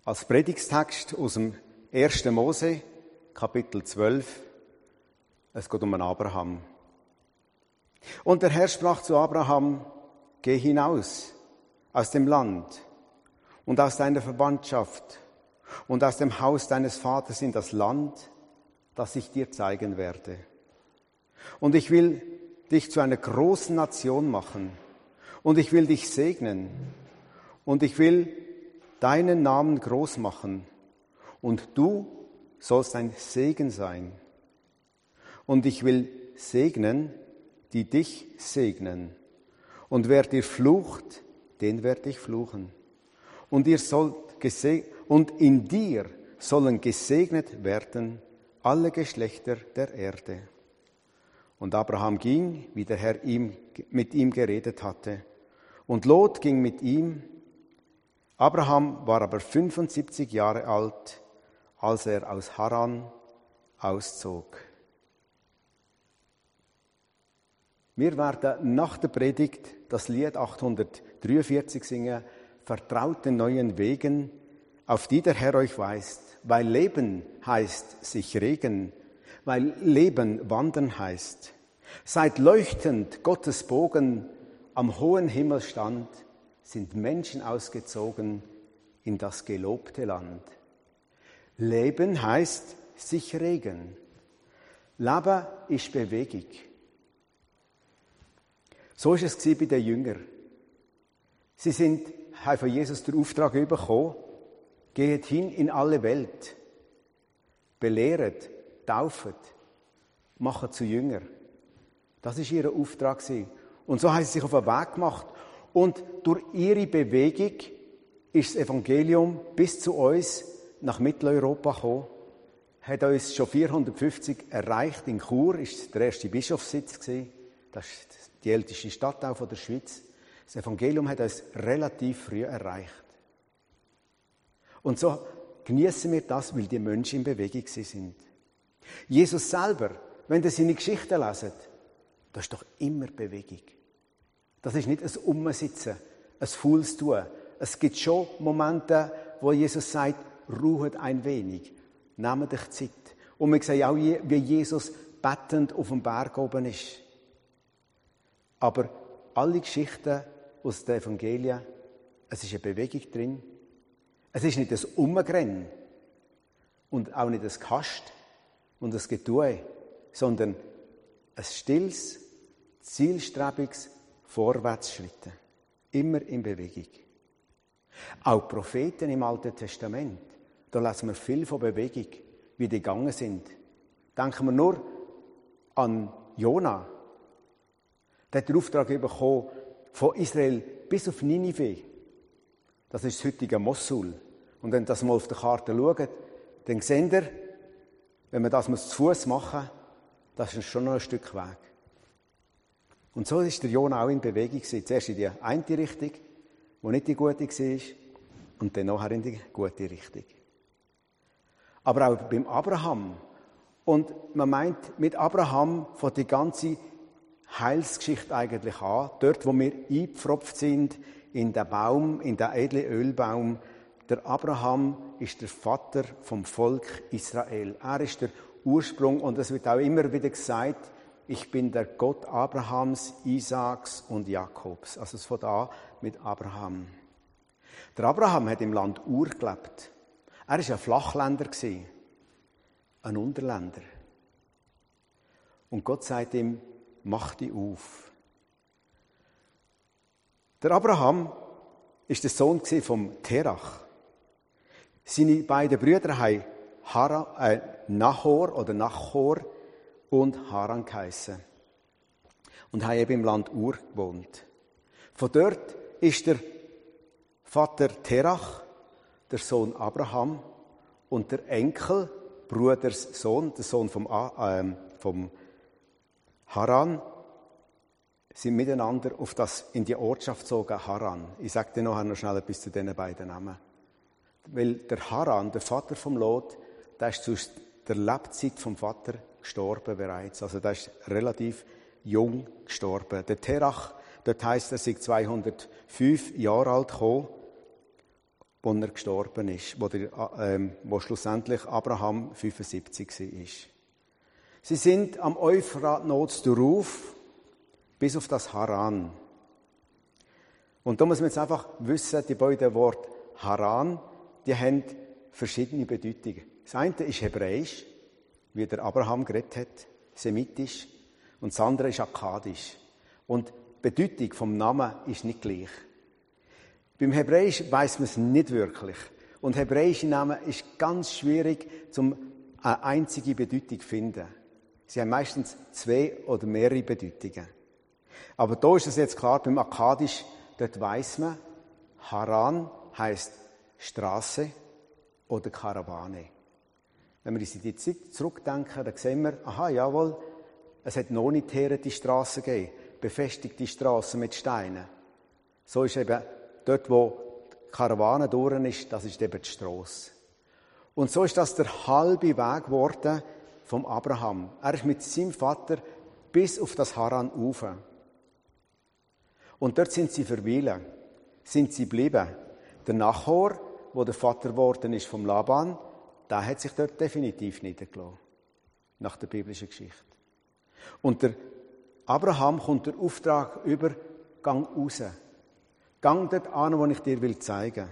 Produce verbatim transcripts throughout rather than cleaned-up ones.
als Predigtstext aus dem ersten Mose, Kapitel zwölf. Es geht um einen Abraham. Und der Herr sprach zu Abraham: Geh hinaus aus dem Land und aus deiner Verwandtschaft und aus dem Haus deines Vaters in das Land, das ich dir zeigen werde. Und ich will dich zu einer großen Nation machen und ich will dich segnen und ich will deinen Namen groß machen und du sollst ein Segen sein. Und ich will segnen, die dich segnen. Und wer dir flucht, den werde ich fluchen. Und ihr sollt geseg- und in dir sollen gesegnet werden alle Geschlechter der Erde. Und Abraham ging, wie der Herr ihm, mit ihm geredet hatte. Und Lot ging mit ihm. Abraham war aber fünfundsiebzig Jahre alt, als er aus Haran auszog. Wir werden nach der Predigt das Lied achthundertdreiundvierzig singen, Vertraut den neuen Wegen, auf die der Herr euch weist. Weil Leben heißt sich regen, weil Leben wandern heißt. Seit leuchtend Gottes Bogen am hohen Himmel stand, sind Menschen ausgezogen in das gelobte Land. Leben heißt sich regen. Leben ist Bewegung. So war es bei den Jüngern. Sie sind, haben von Jesus den Auftrag bekommen, geht hin in alle Welt, belehret, taufet, macht zu Jünger. Das war ihr Auftrag. Und so haben sie sich auf den Weg gemacht. Und durch ihre Bewegung ist das Evangelium bis zu uns nach Mitteleuropa gekommen, hat uns schon vierhundertfünfzig erreicht. In Chur war der erste Bischofssitz. Das ist die älteste Stadt auch von der Schweiz. Das Evangelium hat uns relativ früh erreicht. Und so genießen wir das, weil die Menschen in Bewegung sind. Jesus selber, wenn ihr seine Geschichten leset, das ist doch immer Bewegung. Das ist nicht ein Umsitzen, ein faules Tun. Es gibt schon Momente, wo Jesus sagt, ruhet ein wenig, nehmt euch Zeit. Und wir sehen auch, wie Jesus bettend auf dem Berg oben ist. Aber alle Geschichten aus den Evangelien, es ist eine Bewegung drin. Es ist nicht ein Umrennen und auch nicht ein Kast und ein Getue, sondern ein stilles, zielstrebiges Vorwärtsschritten. Immer in Bewegung. Auch Propheten im Alten Testament, da lesen wir viel von Bewegung, wie die gegangen sind. Denken wir nur an Jona. Der hat den Auftrag bekommen, von Israel bis auf Ninive. Das ist das heutige Mossul. Und wenn ihr das mal auf der Karte schaut, dann seht ihr, wenn man das zu Fuß machen muss, das ist schon noch ein Stück Weg. Und so ist der Jona auch in Bewegung. Zuerst in die eine Richtung, die nicht die gute war, und dann nachher in die gute Richtung. Aber auch beim Abraham. Und man meint, mit Abraham fängt die ganze Heilsgeschichte eigentlich an. Dort, wo wir eingepfropft sind, in den Baum, in den edlen Ölbaum. Der Abraham ist der Vater vom Volk Israel. Er ist der Ursprung, und es wird auch immer wieder gesagt, ich bin der Gott Abrahams, Isaaks und Jakobs. Also es fängt an mit Abraham. Der Abraham hat im Land Ur gelebt. Er war ein Flachländer, ein Unterländer. Und Gott sagt ihm, mach dich auf. Der Abraham ist der Sohn vom Terach. Seine beiden Brüder haben Haran, äh, Nahor oder Nachor und Haran geheissen. Und haben eben im Land Ur gewohnt. Von dort ist der Vater Terach, der Sohn Abraham, und der Enkel, Bruders Sohn, der Sohn vom, äh, vom Haran, sind miteinander auf das, in die Ortschaft gezogen, Haran. Ich sage dir nachher noch schnell etwas zu diesen beiden Namen. Weil der Haran, der Vater vom Lot, der ist zu der Lebzeit vom Vater gestorben bereits. Also der ist relativ jung gestorben. Der Terach, dort heisst er, sei zweihundertfünf Jahre alt gekommen, wo er gestorben ist, wo, der, ähm, wo schlussendlich Abraham fünfundsiebzig war. Sie sind am Euphrat Notzduruf bis auf das Haran. Und da muss man jetzt einfach wissen, die beiden Worte Haran, die haben verschiedene Bedeutungen. Das eine ist hebräisch, wie der Abraham geredet hat, semitisch, und das andere ist akkadisch. Und die Bedeutung vom Namen ist nicht gleich. Beim Hebräisch weiss man es nicht wirklich. Und hebräische Namen ist ganz schwierig, um eine einzige Bedeutung zu finden. Sie haben meistens zwei oder mehrere Bedeutungen. Aber da ist es jetzt klar, beim Akkadisch, dort weiss man, Haran heisst Straße oder Karawane. Wenn wir uns in die Zeit zurückdenken, dann sehen wir, aha, jawohl, es hat noch nicht die Strassen gegeben, befestigte Strassen mit Steinen. So ist eben dort, wo die Karawane durch ist, das ist eben die Strasse. Und so ist das der halbe Weg geworden vom Abraham. Er ist mit seinem Vater bis auf das Haran rauf. Und dort sind sie verweilen, sind sie geblieben. Der Nachor, wo der Vater geworden ist vom Laban, der hat sich dort definitiv niedergelassen. Nach der biblischen Geschichte. Und der Abraham kommt der Auftrag über, gang raus. Gang dort an, wo ich dir will zeigen.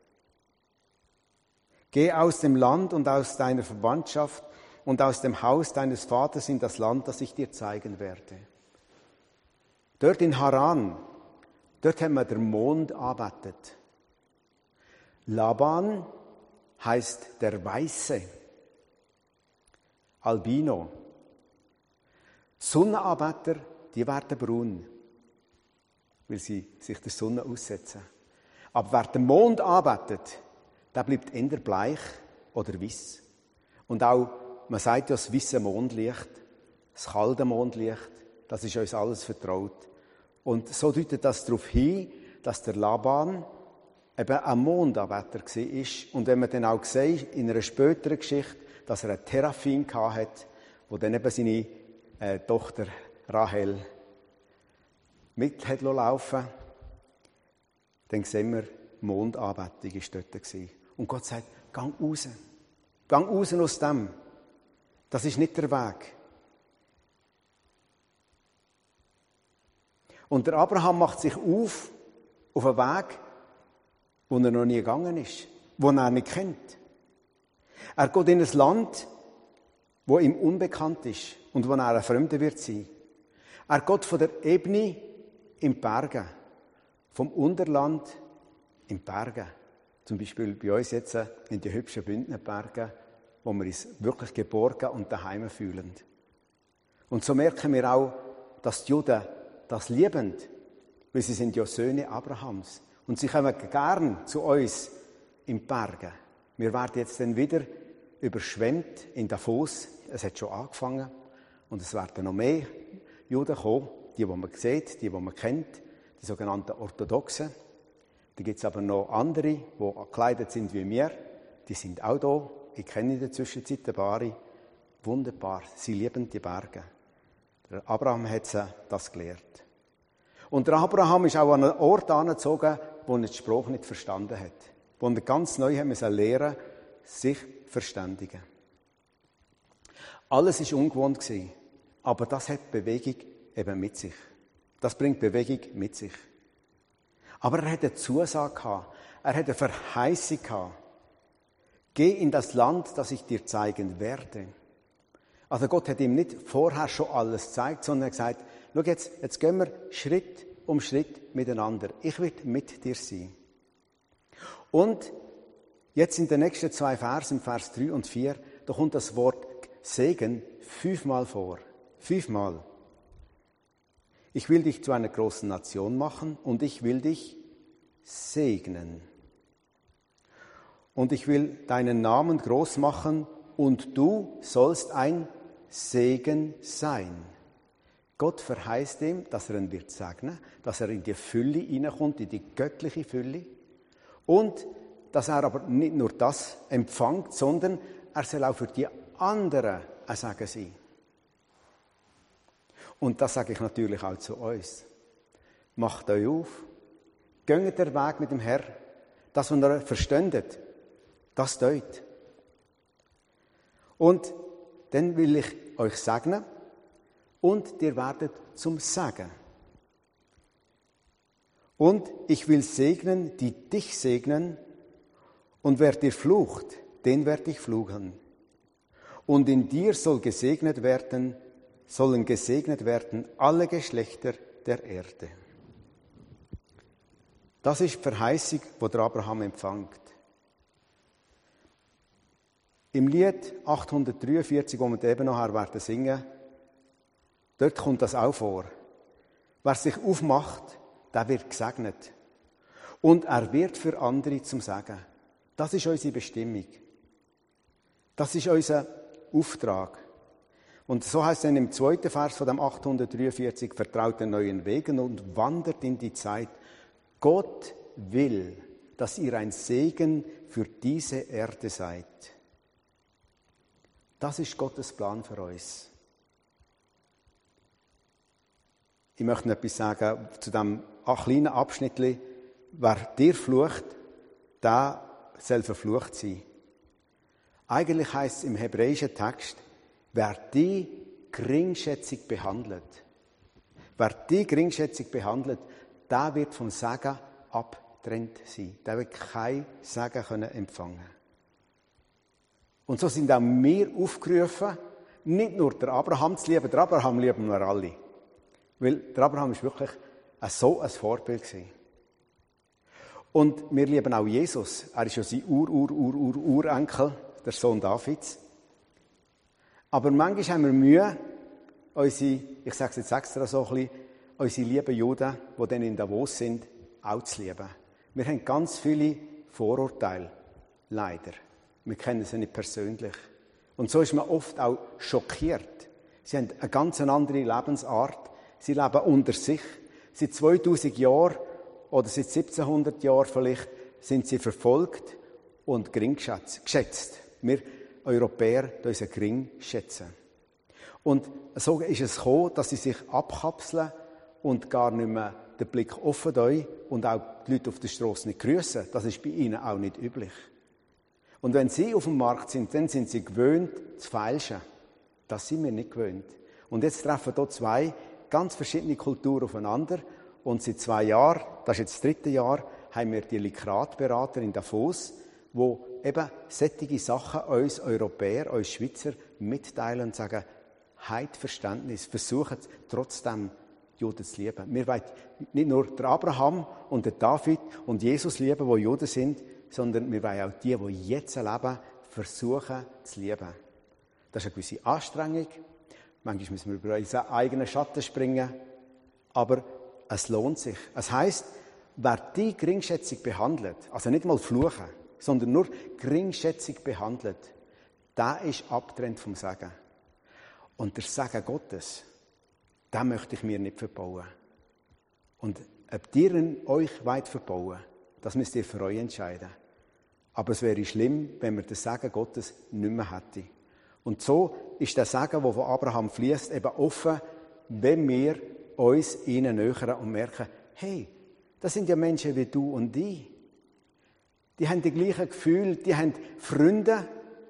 Geh aus dem Land und aus deiner Verwandtschaft und aus dem Haus deines Vaters in das Land, das ich dir zeigen werde. Dort in Haran, dort haben wir den Mond angebetet. Laban heißt der Weiße. Albino. Sonnenanbeter, die werden braun, weil sie sich der Sonne aussetzen. Aber wer den Mond anbetet, der bleibt eher bleich oder weiß. Und auch, man sagt ja, das weisse Mondlicht, das kalte Mondlicht, das ist uns alles vertraut. Und so deutet das darauf hin, dass der Laban eben ein Mondanbeter war. Und wenn man dann auch sieht, in einer späteren Geschichte, dass er einen Teraphim hatte, wo dann eben seine äh, Tochter Rahel mit hat laufen, dann sehen wir, Mondanbetung war dort. Und Gott sagt, gang raus. Gang raus aus dem. Das ist nicht der Weg. Und der Abraham macht sich auf, auf einen Weg, wo er noch nie gegangen ist, wo er nicht kennt. Er geht in ein Land, wo ihm unbekannt ist und wo er ein Fremder wird sein. Er geht von der Ebene in die Berge, vom Unterland in die Berge. Zum Beispiel bei uns jetzt in die hübschen Bündnerberge, wo wir uns wirklich geborgen und daheim fühlen. Und so merken wir auch, dass die Juden das lieben, weil sie sind ja Söhne Abrahams. Und sie kommen gern zu uns in die Berge. Wir werden jetzt dann wieder überschwemmt in Davos. Es hat schon angefangen. Und es werden noch mehr Juden kommen, die, die man sieht, die, die man kennt, die sogenannten Orthodoxen. Da gibt es aber noch andere, die gekleidet sind wie wir. Die sind auch da. Ich kenne in der Zwischenzeit ein paar. Wunderbar. Sie lieben die Berge. Der Abraham hat sie das gelehrt. Und der Abraham ist auch an einen Ort angezogen, wo er die Sprache nicht verstanden hat. Wo er ganz neu hat müssen lernen, sich verständigen. Alles war ungewohnt gewesen, aber das hat Bewegung eben mit sich. Das bringt Bewegung mit sich. Aber er hat eine Zusage gehabt. Er hat eine Verheißung gehabt. Geh in das Land, das ich dir zeigen werde. Also Gott hat ihm nicht vorher schon alles gezeigt, sondern er hat gesagt, schau jetzt, jetzt gehen wir Schritt um Schritt miteinander. Ich werde mit dir sein. Und jetzt in den nächsten zwei Versen, Vers drei und vier, da kommt das Wort Segen fünfmal vor. Fünfmal. Ich will dich zu einer großen Nation machen und ich will dich segnen. Und ich will deinen Namen groß machen und du sollst ein Segen sein. Gott verheißt ihm, dass er ihn wird segnen, dass er in die Fülle hineinkommt, in die göttliche Fülle. Und dass er aber nicht nur das empfängt, sondern er soll auch für die anderen ein Segen sein. Und das sage ich natürlich auch zu uns. Macht euch auf, geht den Weg mit dem Herrn, Das, was ihr verständet, das tut. Und dann will ich euch segnen und ihr werdet zum Segen. Und ich will segnen, die dich segnen, und wer dir flucht, den werde ich fluchen. Und in dir soll gesegnet werden, sollen gesegnet werden alle Geschlechter der Erde. Das ist die Verheißung, die der Abraham empfängt. Im Lied achthundertdreiundvierzig, wo wir eben nachher werden singen, dort kommt das auch vor. Wer sich aufmacht, der wird gesegnet. Und er wird für andere zum Segen. Das ist unsere Bestimmung. Das ist unser Auftrag. Und so heißt es dann im zweiten Vers von dem achthundertdreiundvierzig, vertraut den neuen Wegen und wandert in die Zeit. Gott will, dass ihr ein Segen für diese Erde seid. Das ist Gottes Plan für uns. Ich möchte noch etwas sagen zu diesem kleinen Abschnitt. Wer dir flucht, der soll verflucht sein. Eigentlich heisst es im hebräischen Text, wer die geringschätzig behandelt, wer die geringschätzig behandelt, der wird vom Segen abgetrennt sein. Der wird kein Segen können empfangen. Und so sind auch wir aufgerufen, nicht nur der Abraham zu lieben, der Abraham lieben wir alle. Weil der Abraham ist wirklich so ein Vorbild gewesen. Und wir lieben auch Jesus. Er ist ja sein Ur-Ur-Ur-Ur-Urenkel, der Sohn Davids. Aber manchmal haben wir Mühe, unsere, ich sage es jetzt extra so ein bisschen, unsere lieben Juden, die dann in Davos sind, auch zu lieben. Wir haben ganz viele Vorurteile, leider. Wir kennen sie nicht persönlich. Und so ist man oft auch schockiert. Sie haben eine ganz andere Lebensart. Sie leben unter sich. Seit zweitausend Jahren oder seit siebzehnhundert Jahren vielleicht sind sie verfolgt und gering geschätzt. Wir Europäer unseren gering schätzen. Und so ist es gekommen, dass sie sich abkapseln und gar nicht mehr den Blick offen haben und auch die Leute auf der Strasse nicht grüßen. Das ist bei ihnen auch nicht üblich. Und wenn sie auf dem Markt sind, dann sind sie gewöhnt zu feilschen. Das sind wir nicht gewöhnt. Und jetzt treffen hier zwei ganz verschiedene Kulturen aufeinander. Und seit zwei Jahren, das ist jetzt das dritte Jahr, haben wir die Likratberater in Davos, wo eben solche Sachen uns Europäer, uns Schweizer mitteilen und sagen, habt Verständnis, versucht trotzdem die Juden zu lieben. Wir wollen nicht nur den Abraham und den David und Jesus lieben, die Juden sind, sondern wir wollen auch die, die jetzt leben, versuchen zu lieben. Das ist eine gewisse Anstrengung. Manchmal müssen wir über unseren eigenen Schatten springen. Aber es lohnt sich. Es heisst, wer die geringschätzig behandelt, also nicht mal fluchen, sondern nur geringschätzig behandelt, der ist abgetrennt vom Segen. Und der Segen Gottes, den möchte ich mir nicht verbauen. Und ob ihr euch weit verbauen, das müsst ihr für euch entscheiden. Aber es wäre schlimm, wenn wir den Segen Gottes nicht mehr hätten. Und so ist der Segen, der von Abraham fließt, eben offen, wenn wir uns ihnen nähern und merken, hey, das sind ja Menschen wie du und ich. Die haben die gleichen Gefühle, die haben Freunde,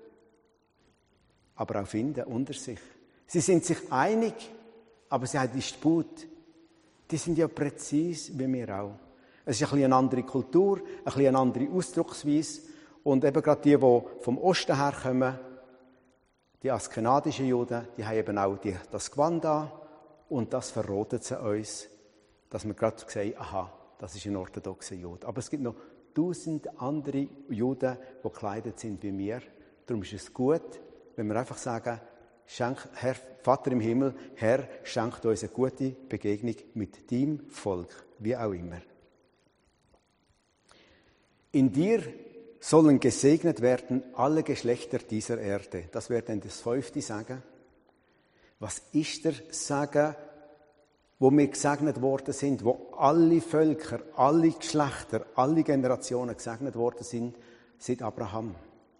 aber auch Feinde unter sich. Sie sind sich einig, aber sie haben Disput. Die sind ja präzise wie wir auch. Es ist ein bisschen eine andere Kultur, ein bisschen eine andere Ausdrucksweise. Und eben gerade die, die vom Osten herkommen, die askenadischen Juden, die haben eben auch die, das Gewand an und das verrotet sie uns, dass wir gerade sehen, aha, das ist ein orthodoxer Jude. Aber es gibt noch tausend andere Juden, die gekleidet sind wie wir. Darum ist es gut, wenn wir einfach sagen, schenk, Herr, Vater im Himmel, Herr, schenkt uns eine gute Begegnung mit deinem Volk, wie auch immer. In dir sollen gesegnet werden alle Geschlechter dieser Erde. Das wäre dann das fünfte Sagen. Was ist der Sagen, wo wir gesegnet worden sind, wo alle Völker, alle Geschlechter, alle Generationen gesegnet worden sind, seit Abraham?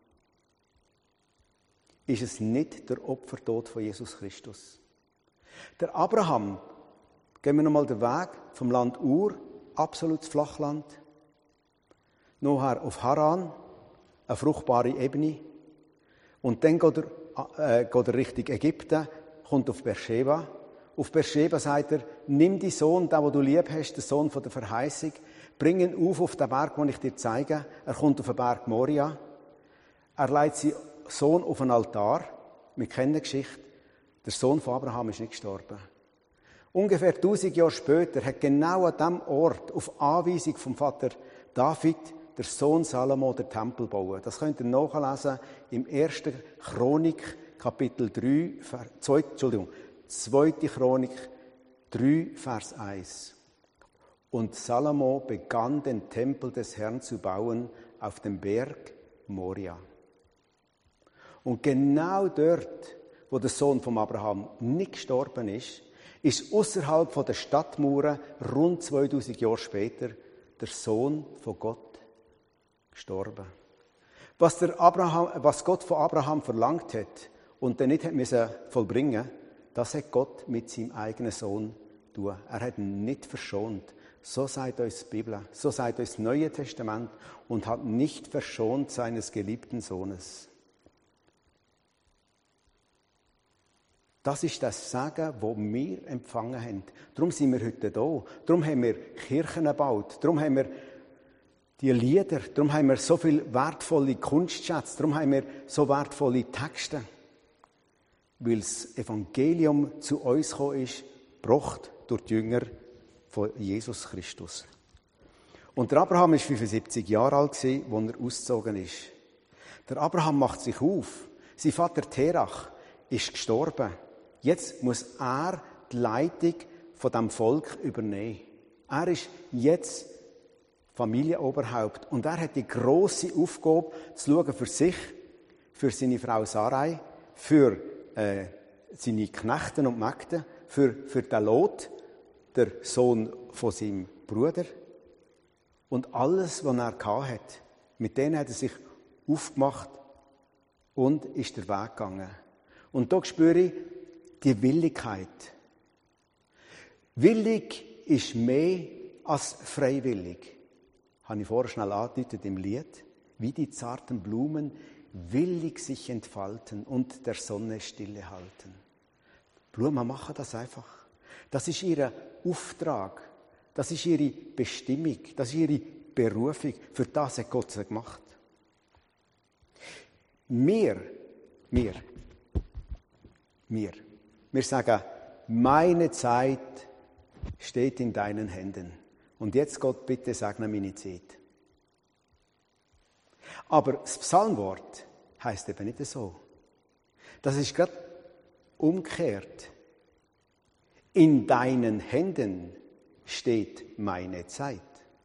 Ist es nicht der Opfertod von Jesus Christus? Der Abraham, gehen wir nochmal den Weg vom Land Ur, absolutes Flachland. nachher auf Haran, eine fruchtbare Ebene. Und dann geht er, äh, geht er Richtung Ägypten, kommt auf Beersheba. Auf Beersheba sagt er, nimm die Sohn, den, den du lieb hast, den Sohn von der Verheißung, bring ihn auf auf den Berg, den ich dir zeige. Er kommt auf den Berg Moria. Er legt seinen Sohn auf einen Altar. Wir kennen die Geschichte. Der Sohn von Abraham ist nicht gestorben. Ungefähr tausend Jahre später hat genau an diesem Ort, auf Anweisung vom Vater David, der Sohn Salomo den Tempel bauen. Das könnt ihr nachlesen im ersten Chronik, Kapitel drei, zwei, Entschuldigung, zweite Chronik drei, Vers eins. Und Salomo begann, den Tempel des Herrn zu bauen auf dem Berg Moria. Und genau dort, wo der Sohn von Abraham nicht gestorben ist, ist außerhalb der Stadtmauern rund zweitausend Jahre später der Sohn von Gott gestorben. Was, der Abraham, was Gott von Abraham verlangt hat und dann nicht hat müssen vollbringen, das hat Gott mit seinem eigenen Sohn tun. Er hat ihn nicht verschont. So sagt uns die Bibel, so sagt uns das Neue Testament und hat nicht verschont seines geliebten Sohnes. Das ist das Segen, das wir empfangen haben. Darum sind wir heute da. Darum haben wir Kirchen gebaut. Darum haben wir die Lieder. Darum haben wir so viele wertvolle Kunstschätze. Darum haben wir so wertvolle Texte. Weil das Evangelium zu uns gekommen ist, gebracht durch die Jünger von Jesus Christus. Und der Abraham war fünfundsiebzig Jahre alt, als er ausgezogen ist. Der Abraham macht sich auf. Sein Vater Terach ist gestorben. Jetzt muss er die Leitung von dem Volk übernehmen. Er ist jetzt Familienoberhaupt und er hat die grosse Aufgabe zu schauen für sich, für seine Frau Sarai, für äh, seine Knechte und Mägde, für, für den Lot, der Sohn von seinem Bruder und alles, was er hatte. Mit denen hat er sich aufgemacht und ist den Weg gegangen. Und da spüre ich die Willigkeit. Willig ist mehr als freiwillig. Habe ich vorher schnell angedeutet im Lied. Wie die zarten Blumen willig sich entfalten und der Sonne stillehalten. Blumen machen das einfach. Das ist ihr Auftrag. Das ist ihre Bestimmung. Das ist ihre Berufung. Für das hat Gott sie gemacht. Wir, wir, wir, wir sagen, meine Zeit steht in deinen Händen. Und jetzt, Gott, bitte segne meine Zeit. Aber das Psalmwort heisst eben nicht so. Das ist gerade umgekehrt. In deinen Händen steht meine Zeit.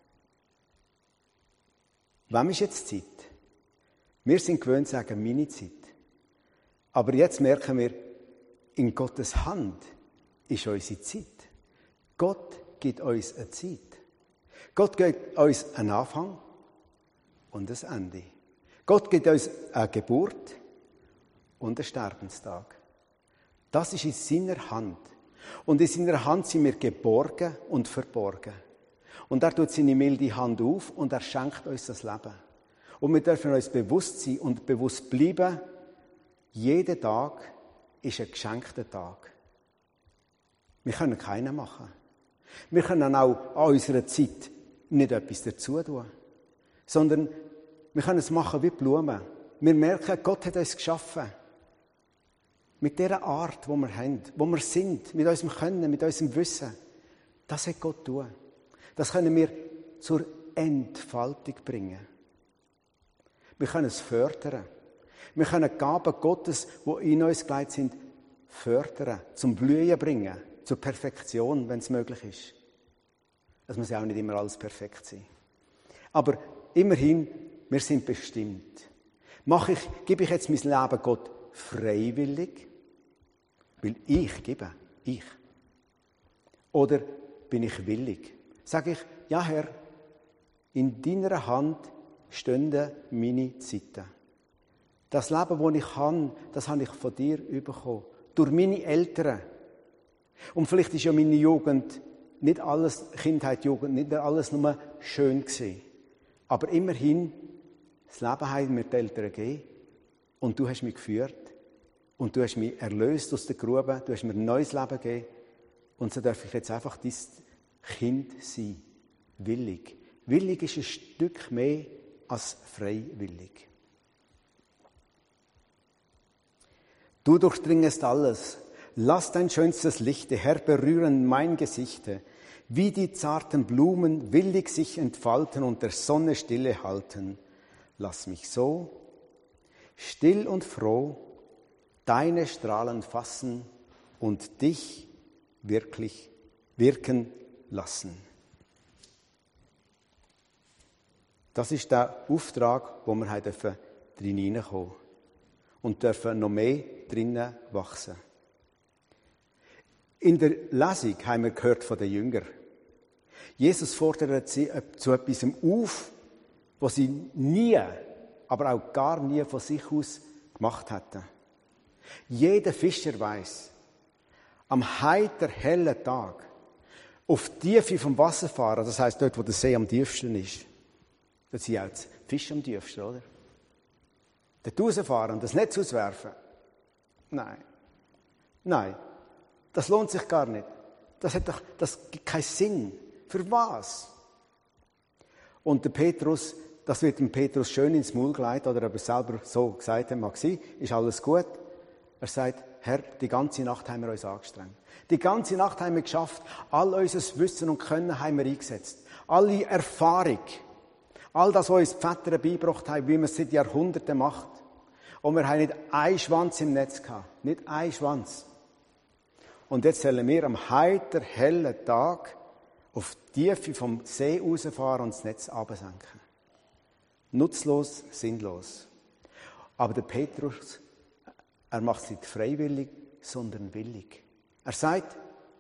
Wem ist jetzt Zeit? Wir sind gewöhnt zu sagen, meine Zeit. Aber jetzt merken wir, in Gottes Hand ist unsere Zeit. Gott gibt uns eine Zeit. Gott gibt uns einen Anfang und ein Ende. Gott gibt uns eine Geburt und einen Sterbenstag. Das ist in seiner Hand. Und in seiner Hand sind wir geborgen und verborgen. Und er tut seine milde Hand auf und er schenkt uns das Leben. Und wir dürfen uns bewusst sein und bewusst bleiben, jeder Tag ist ein geschenkter Tag. Wir können keinen machen. Wir können auch an unserer Zeit nicht etwas dazu tun, sondern wir können es machen wie Blumen. Wir merken, Gott hat uns geschaffen. Mit dieser Art, die wir haben, wo wir sind, mit unserem Können, mit unserem Wissen. Das hat Gott tun. Das können wir zur Entfaltung bringen. Wir können es fördern. Wir können die Gaben Gottes, die in uns gelegt sind, fördern, zum Blühen bringen, zur Perfektion, wenn es möglich ist. Es muss ja auch nicht immer alles perfekt sein. Aber immerhin, wir sind bestimmt. Mache ich, gebe ich jetzt mein Leben Gott freiwillig? Weil ich gebe, ich. Oder bin ich willig? Sage ich, ja Herr, in deiner Hand stünden meine Zeiten. Das Leben, das ich habe, das habe ich von dir bekommen. Durch meine Eltern. Und vielleicht ist ja meine Jugend, nicht alles, Kindheit, Jugend, nicht alles nur schön gewesen. Aber immerhin, das Leben haben mir die Eltern gegeben und du hast mich geführt und du hast mich erlöst aus der Grube, du hast mir ein neues Leben gegeben und so darf ich jetzt einfach dein Kind sein, willig. Willig ist ein Stück mehr als freiwillig. Du durchdringest alles, lass dein schönstes Lichte, Herr, berühren mein Gesichte, wie die zarten Blumen willig sich entfalten und der Sonne Stille halten. Lass mich so, still und froh, deine Strahlen fassen und dich wirklich wirken lassen. Das ist der Auftrag, wo wir drin hineinkommen und dürfen noch mehr drinnen wachsen. In der Lesung haben wir gehört von den Jüngern. Jesus fordert sie zu etwas auf, was sie nie, aber auch gar nie von sich aus gemacht hätten. Jeder Fischer weiß, am heiter, hellen Tag, auf die Tiefe vom Wasser fahren, das heisst dort, wo der See am tiefsten ist, da sind auch die Fische am tiefsten, oder? Dort rausfahren und das Netz auswerfen? Nein. Nein. Das lohnt sich gar nicht. Das hat doch, das gibt keinen Sinn. Für was? Und der Petrus, das wird dem Petrus schön ins Maul gelegt, oder ob er selber so gesagt hat, mag sein, ist alles gut. Er sagt, Herr, die ganze Nacht haben wir uns angestrengt. Die ganze Nacht haben wir geschafft. All unser Wissen und Können haben wir eingesetzt. Alle Erfahrung. All das, was uns die Väter beigebracht haben, wie man es seit Jahrhunderten macht. Und wir haben nicht einen Schwanz im Netz gehabt. Nicht einen Schwanz. Und jetzt sollen wir am heiter, hellen Tag auf die Tiefe vom See rausfahren und das Netz absenken. Nutzlos, sinnlos. Aber der Petrus, er macht es nicht freiwillig, sondern willig. Er sagt,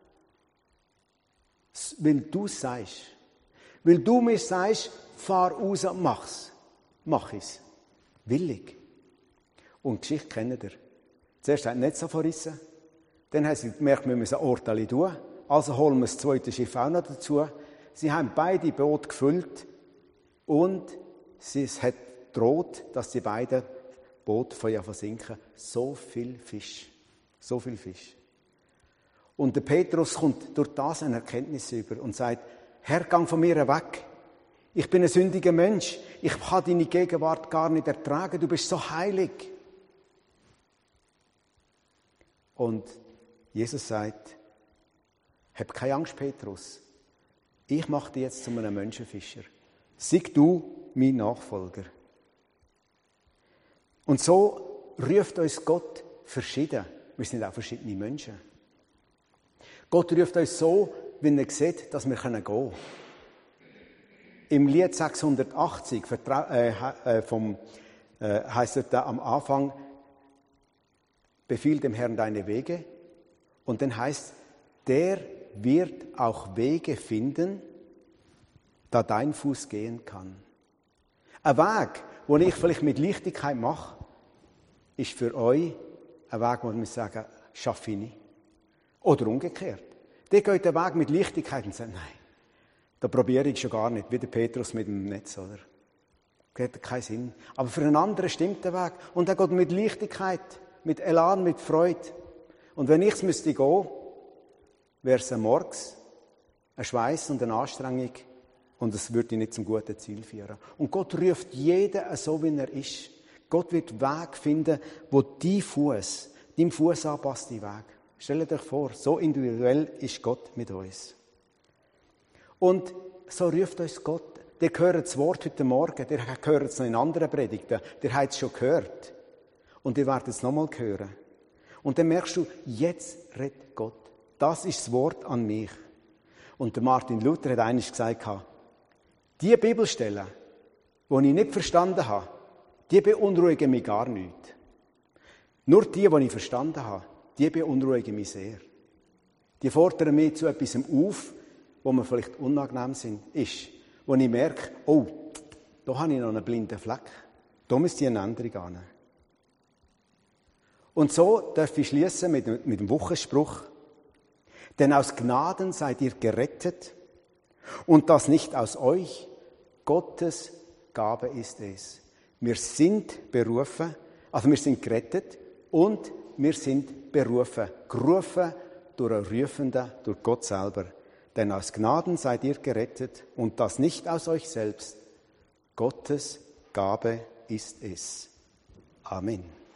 weil du es sagst, weil du mir sagst, fahr raus und mach's. Mach es. Willig. Und die Geschichte kennt ihr. Zuerst hat er nicht so verrissen. Dann haben sie gemerkt, wir müssen ein Urteil tun. Also holen wir das zweite Schiff auch noch dazu. Sie haben beide Boote gefüllt und es hat droht, dass die beiden Boote von ja versinken. So viel Fisch. So viel Fisch. Und der Petrus kommt durch das eine Erkenntnis über und sagt, Herr, gang von mir weg. Ich bin ein sündiger Mensch. Ich kann deine Gegenwart gar nicht ertragen. Du bist so heilig. Und Jesus sagt, hab keine Angst, Petrus. Ich mache dich jetzt zu einem Menschenfischer. Sei du mein Nachfolger. Und so ruft uns Gott verschieden. Wir sind auch verschiedene Menschen. Gott ruft uns so, wenn er sieht, dass wir gehen können. Im Lied sechshundertachtzig äh, äh, vom, äh, heißt es da am Anfang, befiehl dem Herrn deine Wege. Und dann heißt, der wird auch Wege finden, da dein Fuß gehen kann. Ein Weg, den ich vielleicht mit Leichtigkeit mache, ist für euch ein Weg, wo wir sagen, schaffe ich nicht. Oder umgekehrt. Der geht den Weg mit Leichtigkeit und sagt, nein, da probiere ich schon gar nicht, wie der Petrus mit dem Netz, oder? Das hat keinen Sinn. Aber für einen anderen stimmt der Weg. Und er geht mit Leichtigkeit, mit Elan, mit Freude. Und wenn ich es müsste gehen, wäre es ein Morgens, ein Schweiß und eine Anstrengung und es würde ihn nicht zum guten Ziel führen. Und Gott ruft jeden so, wie er ist. Gott wird Weg finden, wo dein Fuß, deinem Fuß anpasst, die Weg. Stellt euch vor, so individuell ist Gott mit uns. Und so ruft uns Gott. Der hört das Wort heute Morgen, der hört es noch in anderen Predigten, der hat es schon gehört. Und ihr werdet es nochmal hören. Und dann merkst du, jetzt redet Gott. Das ist das Wort an mich. Und der Martin Luther hat einmal gesagt, die Bibelstellen, die ich nicht verstanden habe, die beunruhigen mich gar nicht. Nur die, die ich verstanden habe, die beunruhigen mich sehr. Die fordern mich zu etwas auf, wo mir vielleicht unangenehm sind, ist, wo ich merke, oh, da habe ich noch einen blinden Fleck. Da müsste ich eine Änderung annehmen. Und so darf ich schließen mit, mit dem Wochenspruch. Denn aus Gnaden seid ihr gerettet und das nicht aus euch, Gottes Gabe ist es. Wir sind berufen, also wir sind gerettet und wir sind berufen. Gerufen durch einen Rufenden, durch Gott selber. Denn aus Gnaden seid ihr gerettet und das nicht aus euch selbst. Gottes Gabe ist es. Amen.